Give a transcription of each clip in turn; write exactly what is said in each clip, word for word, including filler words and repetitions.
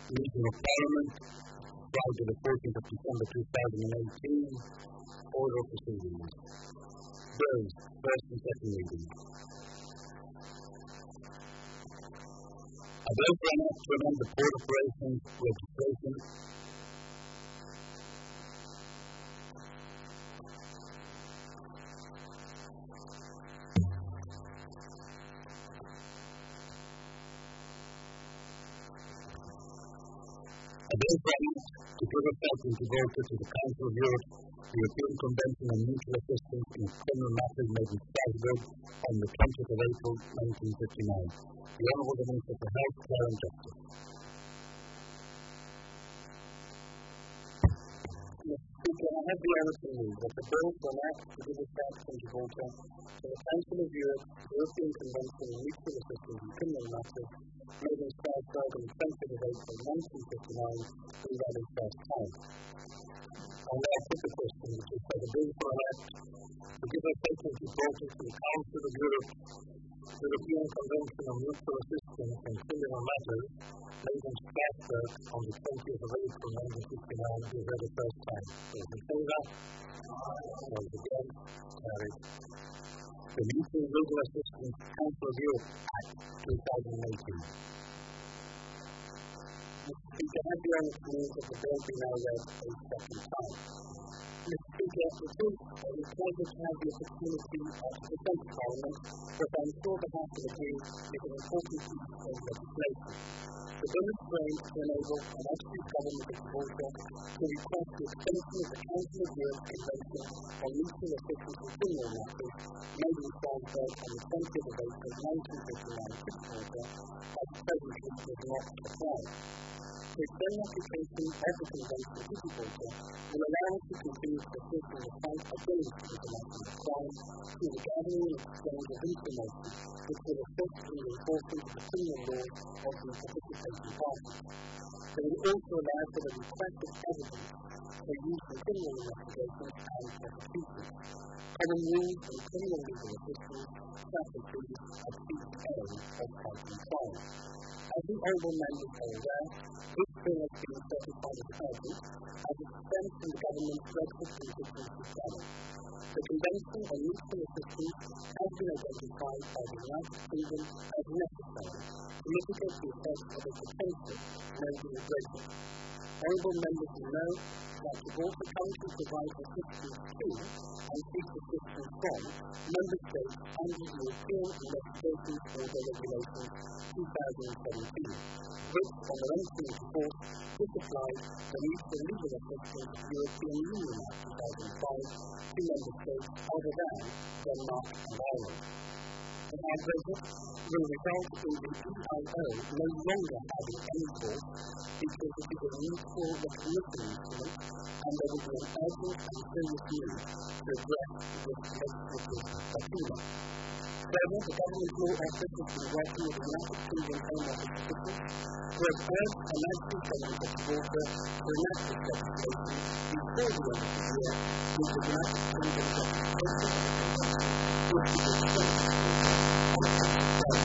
Meeting of Parliament, Friday the fourteenth of December two thousand eighteen, Order of Proceedings. Bills, first and second reading. A bill for an act to amend the Port Operations Registration A bill for an act to give effect and to vote to the Council of Europe, the European Convention on Mutual Assistance in Criminal Matters made in Strasbourg on the twentieth of April nineteen fifty-nine. The Honourable Minister for Health, Care and Justice. Speaker, I have the honour to move that the bill for an act to give effect and to vote to the Council of Europe, the European Convention on Mutual Assistance in Criminal Matters made in Strasbourg on the twentieth of April nineteen fifty-nine be read in first time. I now put the question, which is for the bill for an act to give effect and to vote to the Council of Europe, the European Convention on Mutual Assistance in Criminal Matters made in Strasbourg on the twentieth of April nineteen fifty-nine be read the first time. Those in favour? Those against? Carried. The Mutual Legal Assistance Council of Europe Act two thousand eighteen. Mister Speaker, I have the honour to move that the bill be now read a second time. Mister Speaker, it is a pleasure to have the opportunity uh, to present to Parliament what I am sure the House will agree is an important piece of legislation. The bill is framed to enable an Austrian government of Gibraltar to request the extension of the Council of Europe Convention on Mutual Assistance in Criminal Matters made in Strasbourg on the twentieth of April nineteen fifty-nine to Gibraltar, as presently does not apply. The external application of the Convention to Gibraltar will allow us to continue to assist in the fight against international crime through the gathering and exchange of information which will assist in the enforcement of the criminal laws of the participating parties. They will also allow for the request of evidence for use in criminal investigations and prosecution. Common rules and criminal legal assistance statutories are key areas of fighting crime. As the Honourable Members are aware, this bill has been certified as urgent as it stems from the government's Brexit constituency planning. The Convention on Mutual Assistance has been identified by the United Kingdom as necessary to mitigate the effects of a potential no-deal Brexit. Honourable Members will know that Gibraltar currently provides assistance to and seeks assistance from Member States under the European Investigations Order Regulation two thousand seventeen, which, on their entry into force, disapplied the mutual legal assistance of the European Union Act two thousand five to Member States other than Denmark and Ireland. The hard Brexit will result in the E I O no longer having any force because it is a mutual recognition instrument and there will be an urgent and serious need to address this legislative lacuna. Further, the government law office has been working with the United Kingdom Home Office officials who have urged the national government of Gibraltar to enact this legislation before the end of the year with the United Kingdom's ratification of the Convention, which is expected on the twenty-third of April.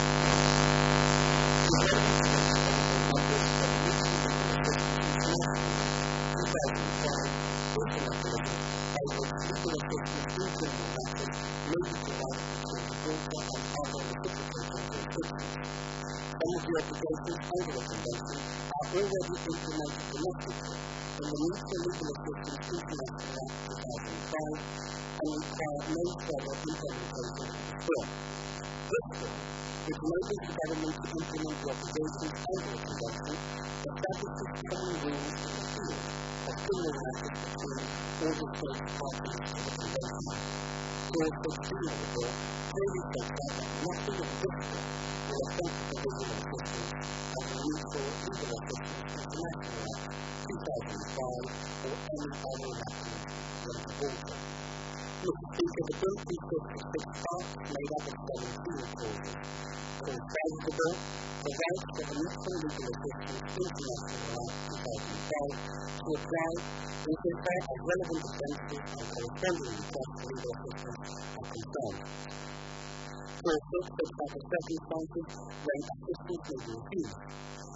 The relevant legislation members of the Mutual Legal Assistance two thousand five also mechanism by which legal assistance in criminal matters may be provided between Gibraltar and other reciprocating jurisdictions. Some of the obligations under the Convention are already implemented domestically in the Mutual Legal Assistance International Act two thousand five and require no further implementation of the bill. This bill, which enables the government to implement the obligations under the Convention, establishes common rules in the field of criminal matters between all the state parties to the Convention. Clause sixteen of the bill clearly sets out that nothing in this bill will affect the legal assistance of the Mutual Legal Assistance International Act two thousand five or any other matters than Gibraltar. Mister Speaker, the bill consists of six parts made up of seventeen clauses. Clause five of the bill provides for the Mutual Legal Assistance International Act two thousand five to apply insofar as relevant offences and corresponding requests for legal assistance are concerned. Clause six sets out the circumstances when assistance may be refused.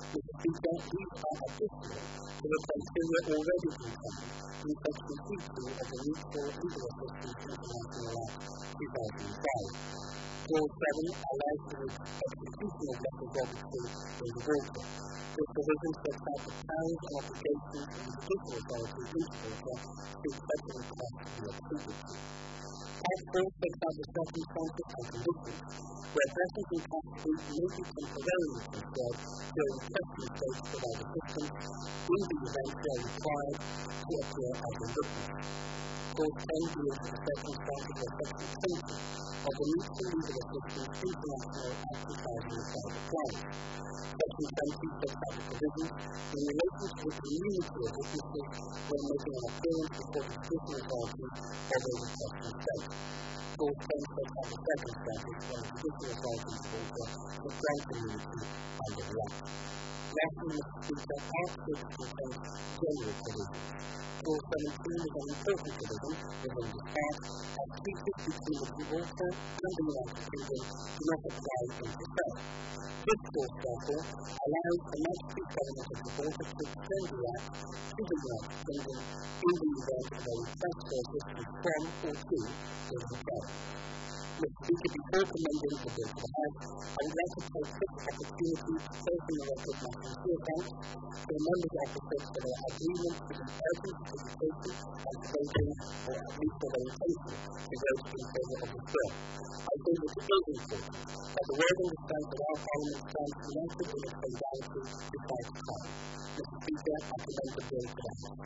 Mister Speaker, these are additional to the criteria already contained in Section C two of the Mutual Legal Assistance International Act two thousand five. Clause seven allows for the execution of methodology in the water. This provision sets out the powers and obligations of the judicial authority each water to accept the request to be acceded to. Part four sets out the circumstances and conditions where persons in Class three may be temporarily conferred during the testing stage of our assistance in the event they are required to appear as a witness. Clause ten deals with the circumstances where Section twenty of the Mutual Legal Assistance International Act two thousand five applies. Section twenty sets out the provisions in relation to the community of witnesses when making an appearance before the judicial authority of a requesting state. Clause ten sets out the circumstances when the judicial authority is also the grant community under the Act. Lastly, Mister Speaker, Part six contains general provisions. Clause seventeen is an important provision within this part, as treaties between the Gibraltar and the United Kingdom do not apply in Gibraltar. This clause, therefore, allows the Magistrate Government of Gibraltar to extend the Act to the United Kingdom in the event of a request for assistance from or to Gibraltar. Mister Speaker, before commending the bill to the House, I would like to take this opportunity to personally recognise my sincere thanks to the members of the Office for their agreement to the urgent participation and voting, or at least for their intention to vote in favour of this bill. I think it is important that the world understands that our Parliament stands united in its solidarity to fight crime. Mister Speaker, I commend the bill to the House.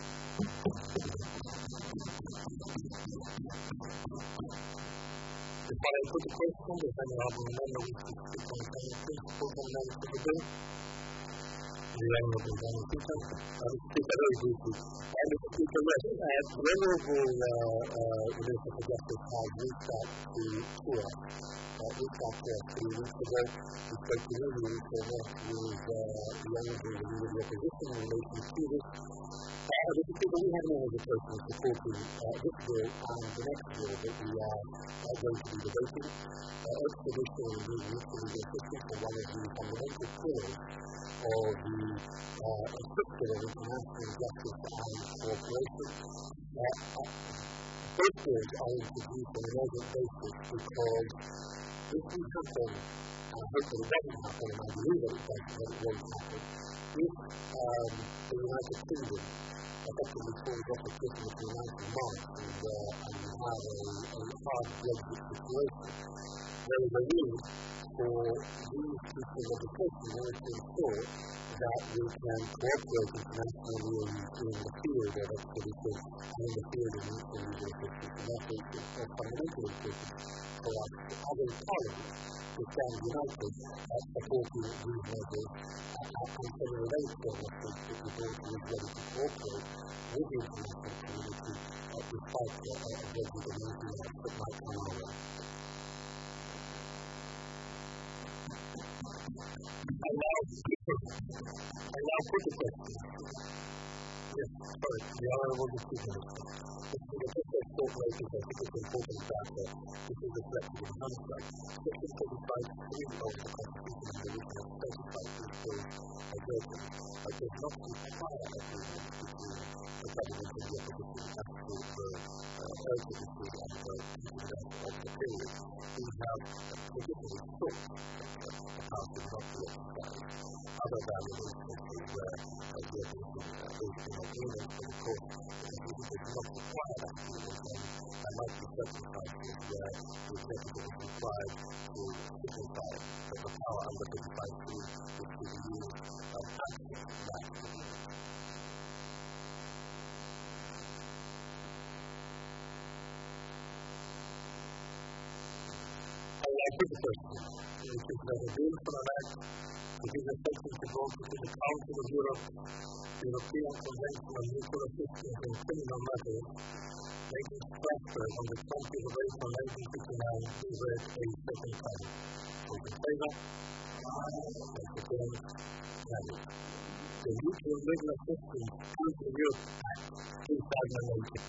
Before I put the question, does any honourable member wish to speak on any principles and merits of the bill? The Honourable Daniel Peter. I will speak very briefly. And Mister Speaker, yes, uh, the Honourable uh, uh, Minister for Justice has reached out to us, uh, reached out to us three weeks ago. We spoke to him, we spoke with uh, the Honourable Leader of the Opposition in relation to this. Uh, Mister Speaker, we have no hesitation supporting uh, this bill and the next bill that we are uh, going to be debating. Uh, extradition and mutual legal assistance are one of the fundamental pillars of the uh, system of international justice and cooperation. Uh, uh, both bills are introduced on an urgent basis because if we happen, and I hope that it doesn't happen, and I believe that it does, that it won't happen, if um, the United Kingdom effectively falls off the cliff in the ninth of March and, uh, and have a, a hard Brexit situation, there is a need for these pieces of legislation in order to ensure that we can cooperate internationally in, in the field of extradition and in the field of mutual legal assistance. And therefore, it's of fundamental importance for us as a Parliament to stand united at supporting these measures and for the related government that the board is ready to cooperate with the international community uh, despite uh, a Brexit and anything else that might come our way. I now put the question. Yes, sorry, the Honourable Deputy Minister. The first court notice, I think it's important that uh, this is reflected in the contract. Section thirty-five point three of the Constitution and the original thirty-five point four of Britain uh, does not require agreement between the government and the opposition as to the uh, urgency and the incident of the period. We have legitimately sought the House is not to exercise other than in instances where uh, the opposition uh, is in agreement, but of course the executive does not require that agreement, and there might be circumstances where the executive is required to signify that the power under thirty-five C is to be used as action in that agreement. I put the question, which is that a bill for an act to give effect to go to the Council of Europe, the European Convention on Mutual Assistance in Criminal Matters, making Strasbourg on the twentieth of April nineteen fifty-nine, be read a second time. Those in favour? Those against? Carried. The Mutual Legal Assistance Council of Europe Act two thousand eighteen.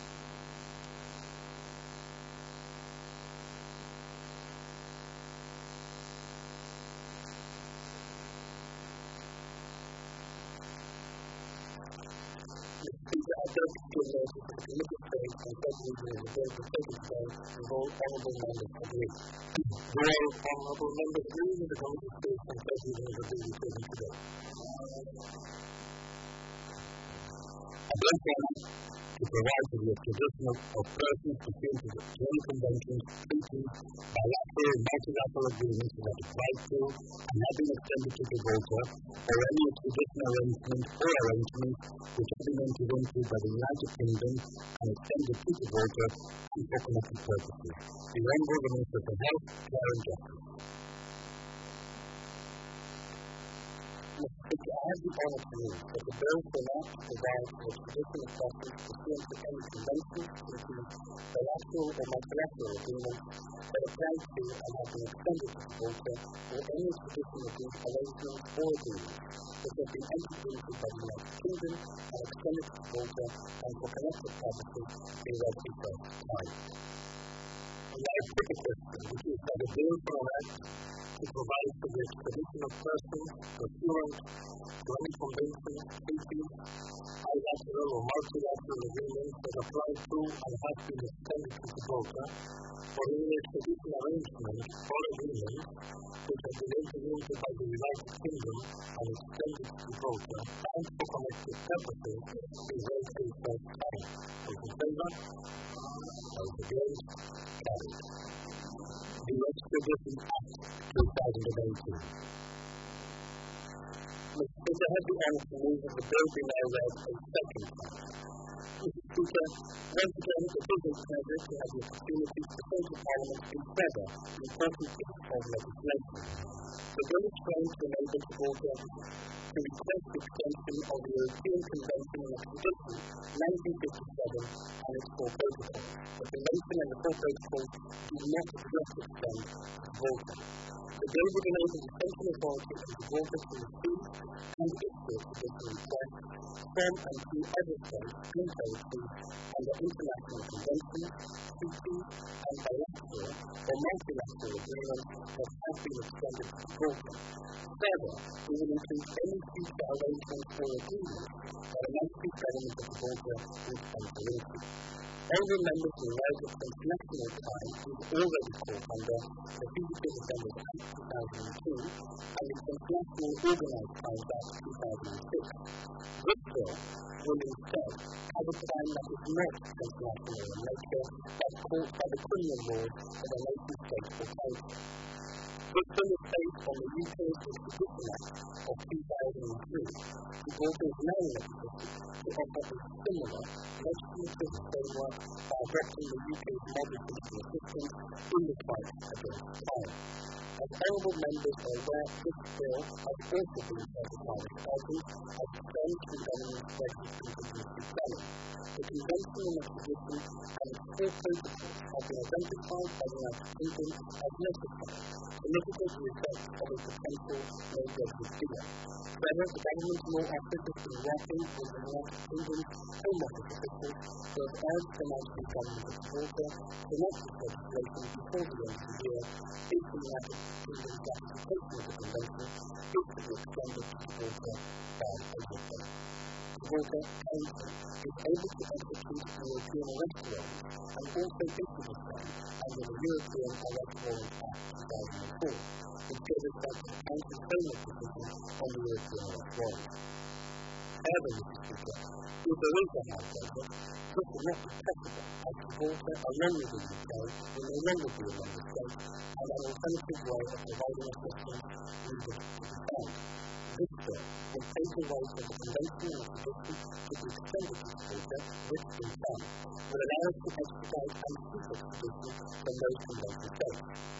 instead give notice to the committee stage and said reading of the bill proposed today with all honourable members agree. Do all honourable members agree with the committee stage and said reading of the bill proposed today? I therefore to provide for the extradition of persons pursuant to the Geneva Conventions, treaties, bilateral, multilateral agreements that apply to and have been extended to Gibraltar, or any extradition arrangement or arrangements which have been entered into by the United Kingdom and extended to Gibraltar and for connected purposes. The Honourable Minister for Health, Care and Justice. Mister Speaker, I have the honour to move that the bill will not provide for extradition of persons pursuant to any conventions, treaties, bilateral or multilateral agreements that apply to and have been extended to Gibraltar, or any extradition arrangements or agreements which have been entered into by the United Kingdom and extended to Gibraltar and for connected purposes be read in first time. And I put a question, which is that the bill will act to provide for the extradition of persons pursuant to any convention, treaties, bilateral or multilateral agreements that apply to and have been extended to Gibraltar, or any extradition arrangements or agreements which have been entered into by the United Kingdom and extended to Gibraltar, and for connected purposes, is read in first time. Those in favour? Those against? Carried. The Extradition Act twenty eighteen. Mister Speaker, I have the honour to move that the bill be now read a second time. Mister Speaker, once again, it is a pleasure to have the opportunity to go to Parliament to consider the important piece of legislation. The bill is trying to enable Gibraltar to request the extension of the European Convention on Extradition, nineteen fifty-seven, and its four protocols. The Convention and the four protocols do not just extend to Gibraltar. The bill would enable the central authority of Gibraltar to receive and issue extradition requests from and to other states and territories under international conventions, treaties, and bilateral or multilateral agreements that have been extended to Gibraltar. Further, we will include any future arrangements or agreements that a United Government of Gibraltar would enter into. Honourable members will know that international time is already called under the Fugitive Offenders Act two thousand two and the International Organised Crimes Act two thousand six. This bill will instead have a crime that is not transnational in nature, but caught by the criminal laws of a nation state or territory. This bill is based on the U K's Extradition Act of two thousand three. Gibraltar is now in a position to offer a similar legislative framework by adopting the U K's model physical assistance in the fight against crime. As honourable members are aware, this bill has also been certified as urgent as friends from government registered contingency planning. The Convention on Extradition and its four protocols have been identified by the United Kingdom as necessary to mitigate the effects of a potential no-judgment deal. Further, the government law office has been working with the United Kingdom's Home Office officials who have urged the National Government of Gibraltar to enact this legislation before the end of the year if the United Kingdom's ratification of the Convention is to be extended to Gibraltar by April. Gibraltar Council is able to execute the European Arrest Warrant and also issue the same under the European Arrest Warrant Act two thousand four, which gives effect to the Council's framework decision on the European Arrest Warrant. However, Mister Speaker, if there is a hard budget, this will not be possible as Gibraltar, along with the U K, will no longer be a member state and an alternative way of providing assistance needed to be found. This bill will take the right of the Convention on Extradition to be extended to Gibraltar, which in turn will allow us to expedite and seek extradition from those convention states.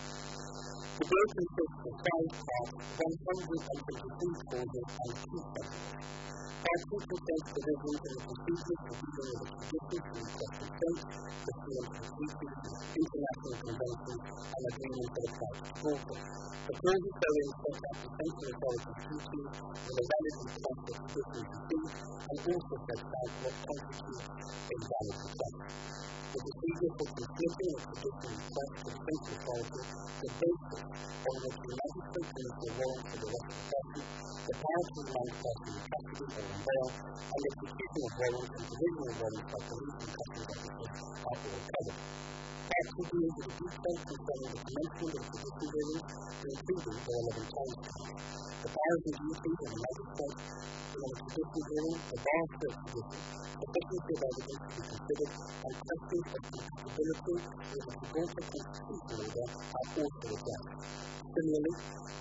The bill consists of five parts, one hundred twenty-three clauses and two sections. Part two contains provisions in the procedures for dealing with extradition from requested states, pursuant to treaties, international conventions, and agreements that apply to Gibraltar. The clauses therein set out the central authority's duties with a valid request for extradition to be, and also sets out what constitutes a valid request. The procedure for considering extradition requests for the central authority is the basis on which the United States commit a warrant for the arrest of a person, the power to remand the person in custody or on bail, and the execution of warrants and provision of warrants by police and customs officers are all covered. Part two deals with the details concerning the commencement of judicial hearings, including the relevant time scales. The powers and duties of the magistrate in a judicial hearing, the bar for extradition, sufficiency of evidence to be considered, and questions of compatibility with the Gibraltar Constitutional Order are also addressed. Similarly,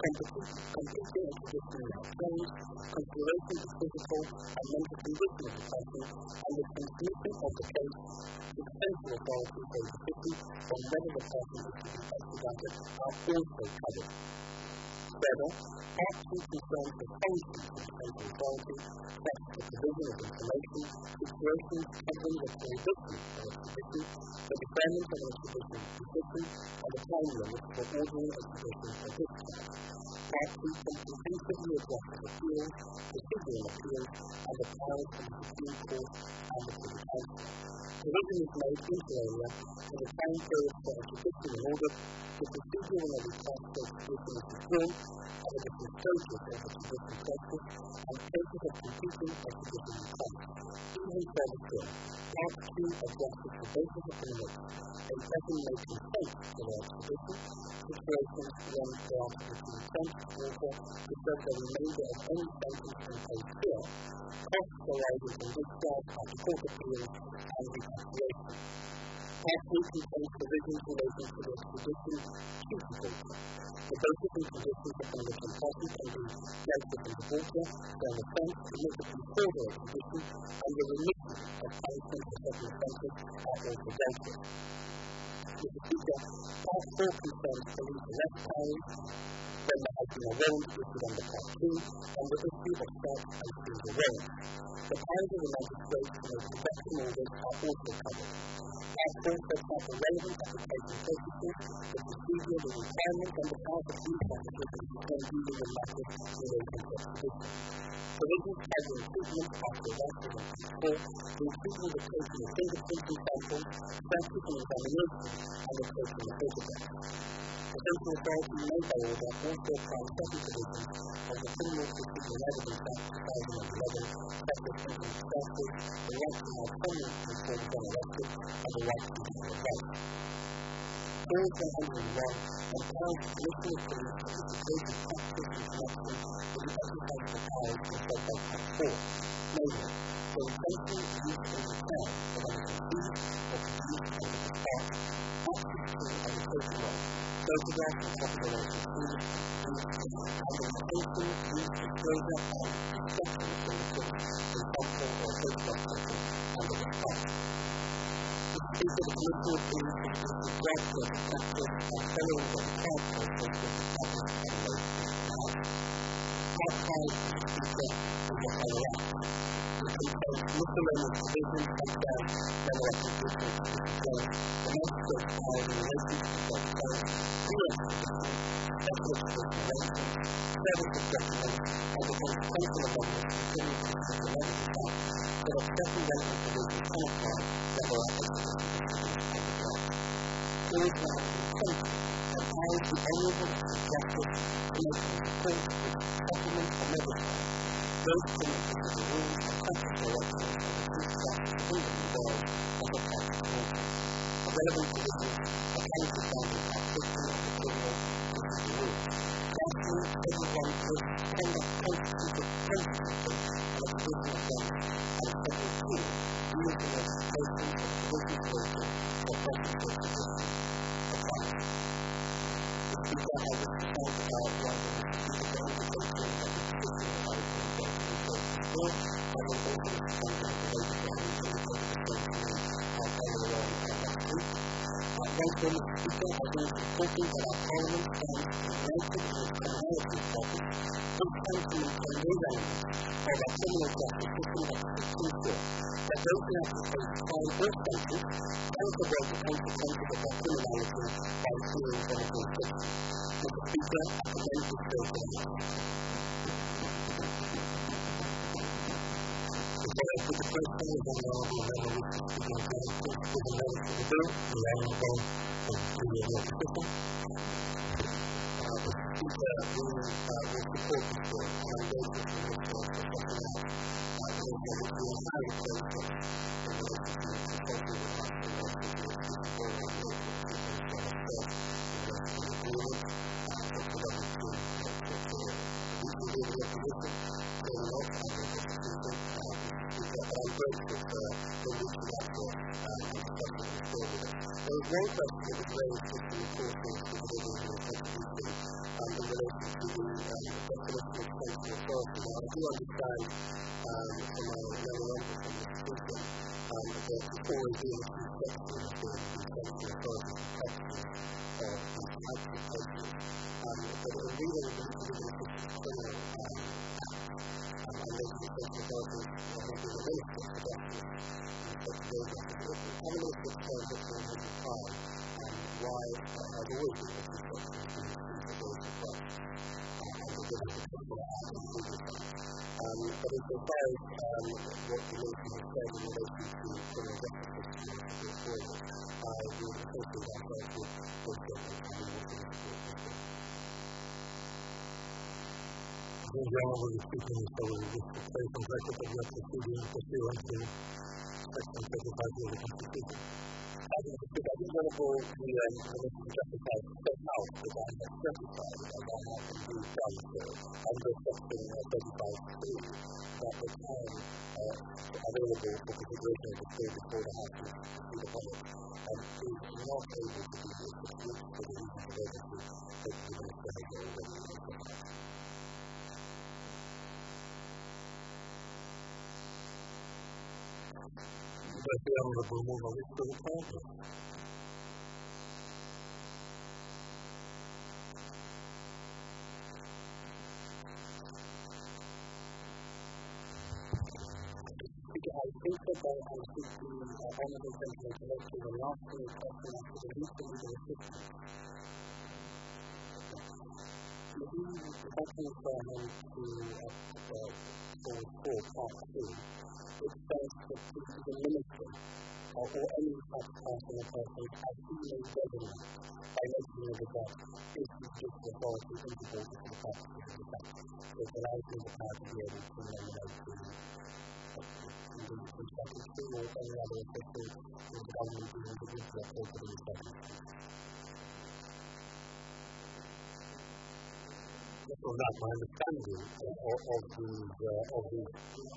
completing extradition now claims, consideration of physical and mental condition of the person, and the transmission of the case to the central authorities of the city on whether the person is to be extradited are also covered. Further, Part two concerns the functions of the central authority, such as the provision of information, situations covering the prohibition of extradition, the deferment of an extradition position, and the time limits for ordering extradition or discharge. Part two comprehensively addresses appeals, procedural appeals, and the powers of the Supreme Court and the Privy Council. Provision is made inter alia for the time period for extradition in order, the procedure when a request for extradition is withdrawn, and the different stages of extradition process, and cases of competing extradition requests. Even further still, Part two addresses the basis of the limits a person may consent to their extradition, situations when they are to be consent also to serve the remainder of any sentence and paid here, costs arising from discharge after court appeals and repatriation. Part three contains provisions relating to the extradition to Gibraltar. The basis and conditions upon which a person can be placed in Gibraltar, their offence, committed before their extradition, and the remission of punishment for certain offences are also dealt with. Mister Speaker, Part four concerns police arrest powers, when there has been a warrant issued under Part two, and the issue of search and seizure warrants. The powers of the magistrate to make protection orders are also covered. Part four sets out the relevant application processes, the procedure, the requirements, and the powers of police officers when dealing with matters relating to extradition. Provisions covering treatment after arrest is in Part four, including the taking of fingerprints and samples, searches and examinations, and the taking of photographs. The central authority may by order also apply certain provisions of the Criminal Procedure and Evidence Act two thousand eleven, such as intimate searches, the right to have someone informed when arrested, and the right to judicial advice. Clause one hundred one empowers the Commissioner of Police to execute practice in connection with the exercise of powers conferred by Part four, namely, the intention, use, and return of any conceived or produced under the Part, access to and taking of photographs and copyright received, use, and the intention, use, disclosure, and destruction of fingerprints in sample or photograph taken under the Part. The Speaker of the Commissioner of Police is to draft the practice and following the required process of the Cabinet and those in the House. Part five, Mister Speaker, is the follow up. It contains miscellaneous provisions concerning whether extradition is withdrawn, the magistrate's powers in relation to the offence, re-extradition, special extradition arrangements, service of documents, and the consequential amendments to the Criminal Procedure and Evidence Act, so that certain relevant provisions can apply whether extradition proceedings are withdrawn. Clause one hundred twenty empowers the Honourable Mister Justice to make a report with settlement or modifier those criminal procedure rules and practice directions of the Chief Justice of England involved on the part of the Court. The relevant provisions are currently found in Part fifteen of the Criminal Procedure Rules. Lastly, everyone should conduct constituted constitution on a provision offence and Schedule two deals with the notification of provisions relating to a person's extradition applies. The Speaker, I wish to thank the House for the invitation of the petition I was I will also respond to the related questions and the questions on earlier on last week. Once again, Mister Speaker, I think it's important that our Parliament stands united in its criminality problem, this time to maintain those elements of our criminal justice system that is ensure that those who have to face crime or sentence can avoid the consequences of their criminality by fearing benefit justice. Mister Speaker, I commend this bill to the House. The first thing is on the Honourable Member Richard Stevens to give a notice to the bill, the Honourable of the Legislative System. The Speaker we uh, will support this work and engage with this work for something else. Uh, and also, we are highly grateful in relation to the social impact and also to the support of the work that we have done ourselves in relation to the agreement and for the government to take care of. We can do the opposition, going off and the constitution, but I'm grateful for the reaching out to us and discussing this forward. There was one question that was raised with the reporting to the Living Human Constitution um, in relation to the um, definition of central authority. Now, I do understand um, from my memorandum from the speaker um, that there's always been a few sections in the central authority protection of the types of cases. Um, but in reading the Living Criminal um, Act um, and making the central authority, I think, is a minister for justice. Having a look at the history of the time and why there has always been a construction of the ability of rights and the ability to control and improve the time. Um, but insofar as um, what the nation has said in relation to criminal justice systems to go forward, uh, we will associate ourselves with those governments and we want to support them. I think the honourable speaker is probably just a very complex of the proceeding pursuant to Section thirty-five of the Constitution. I think it's wonderful the um, Minister for Justice has set out that I have certified and I have indeed done so under Section thirty-five C that the time uh, available for consideration of the bill before the House is proceed upon it um, is not able to be used for the reasons of urgency that the Minister has already set out. But the honourable move on this to the Parliament. I think that I should be honourable gentleman to make sure the last thing is question after the least of legal assistance. If you question for him to forward four, part two, it says that the minister or, or any such person or person as he may designate by making of the death is to give the authority integral to the purposes of the death. So it allows him the power to be able to nominate the the secretary or any other official in the government who is appropriate in the secretary. From that, my understanding of, of these uh, of these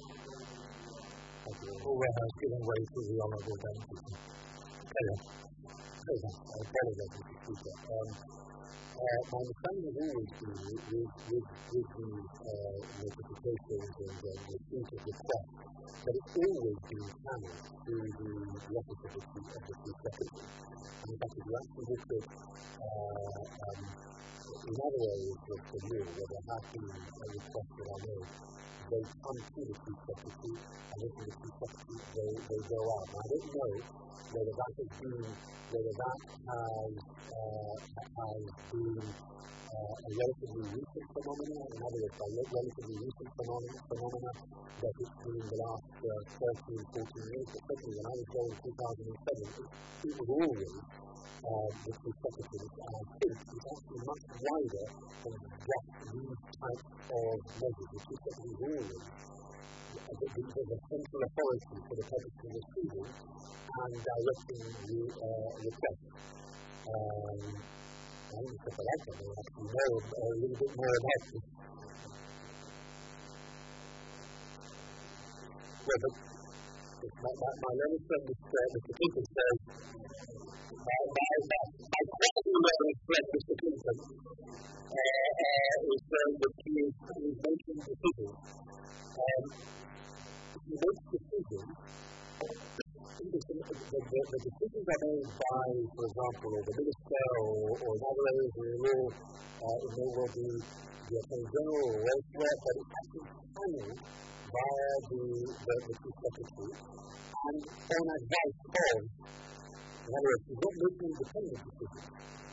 Hoover has given way to the honourable gentleman. Taylor. Taylor. I apologize, Mister Speaker. Um, uh, my understanding has always been with, with, with, with the uh, notifications and uh, the receipt of requests that it's always been channeled through the, the office of the Chief, of the Chief Secretary. And in fact, if you actually look at uh, um, in other areas of the law where there have been a request that I know, they come to the Chief Secretary, and then from the Chief Secretary they, they go out. Now, I don't know whether that has been, whether that has, uh, has been uh, a relatively recent phenomena, in other words, a relatively recent phenomena, phenomena that it's been in the last uh, thirteen, fourteen years, but certainly when I was there in two thousand seven, it, it was always Uh, the Chief Secretary, and I think it's actually much wider than just these types of measures. The Chief Secretary is always uh, the, the, the central authority for the purpose of receiving and directing the uh, request. Um, I think it's just like that, they actually know a little bit more about this. Yeah, but my, my, my learned friend, Mister Mister Clinton, says Uh, my, my, my question where I read Mister Clinton uh, uh, is uh, that he is, he is making decisions. Um, he makes decisions, the, the, the, the decisions are made by, for example, the minister or, or in other areas of the law, uh, it may well be the Attorney General or elsewhere, but it's actually channeled via the, the, the Chief Secretary and on advice of. In other words, he's not making independent decisions.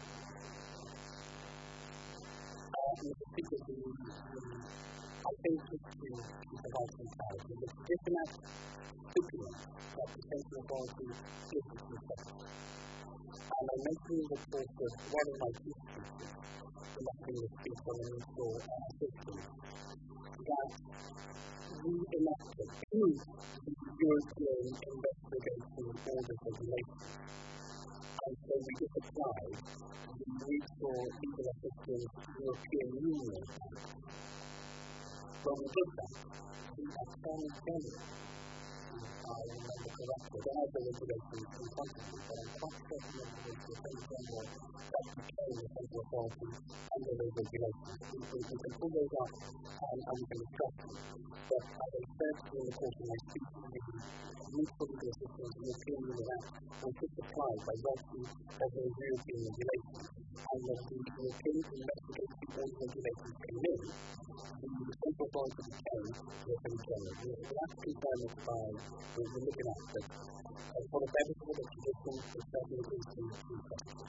Uh, Mister Speaker, the, the, I think just to provide some clarity, the diplomat stipulates that the central authority is the Chief Secretary. And I mentioned in the course of one of my chief speeches, the conducting the speech on the mutual uh, system, that we enacted the European Investigation Audit Regulation. And so we just applied the Mutual Legal Assistance European Union Act. When we did that, the Attorney General, I remember correctly, there are the regulations in front of me, but I'm quite certain that it was the Attorney General that became the central authority under those regulations. We, we, we can pull those up and, and we can discuss them. But as I said in the course of my speech, the Mutual Legal Assistance European Union Act was just applied by virtue of those European regulations. And when the European Investigation Audit Regulations came in, the central authority became the Attorney General. So that's confirmed by the looking at it. And for the benefit of the tradition, it's certainly easy to question.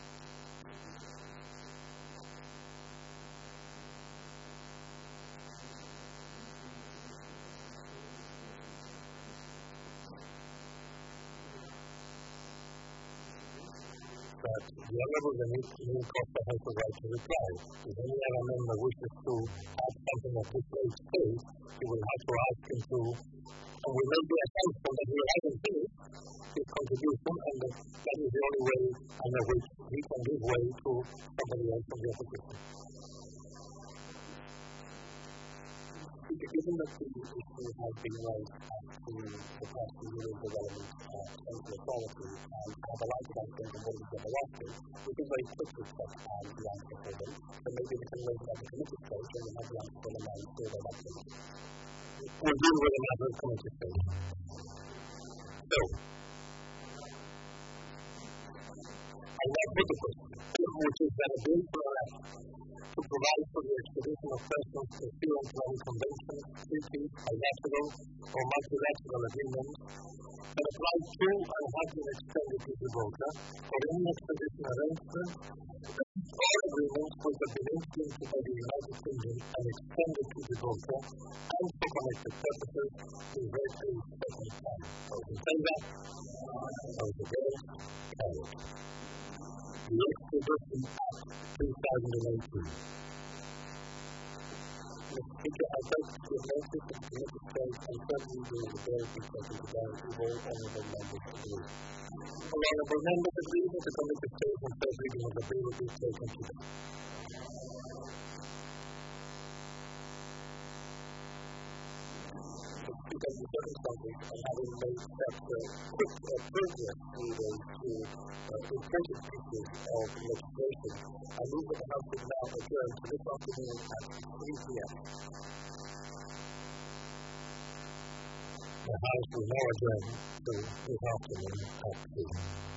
But the Honourable Neil Costa has the right to reply. If any other member wishes to add something at this late stage, he will have to ask him to, and we may be assumption that he hasn't finished his contribution, and that is the only way under which he can give way to somebody else from the opposition. Given that the issue has been raised at the Personal Rural Development uh, Central Authority and have a light answer on what is the asking, we can very quickly check um, the answer for them. So maybe we can raise it at the committee stage and we have the answer for them and still their action. We'll deal with another committee stage. So, I like with the question, which is that a bill for us to provide for the extradition of persons pursuant to any convention, treaty, bilateral, or multilateral agreements that apply to and have been extended to Gibraltar, or any extradition arrangement or agreements which have been implemented by the United Kingdom and extended to Gibraltar, and for connected purposes, is read to second time. Those in favour? Those against? Carried. The Extradition Act two thousand eighteen. Mister Speaker, I vote to give notice of the committee stage and certainly will the bill be taken today if all honourable members agree. Honourable members agree that the committee stage and third reading of the bill will be taken today. Because the circumstances and having made such uh, quick uh, progress through those two uh, important pieces of legislation, I move that the House is now adjourned to this afternoon at three p.m. The House will now adjourn to this afternoon at three.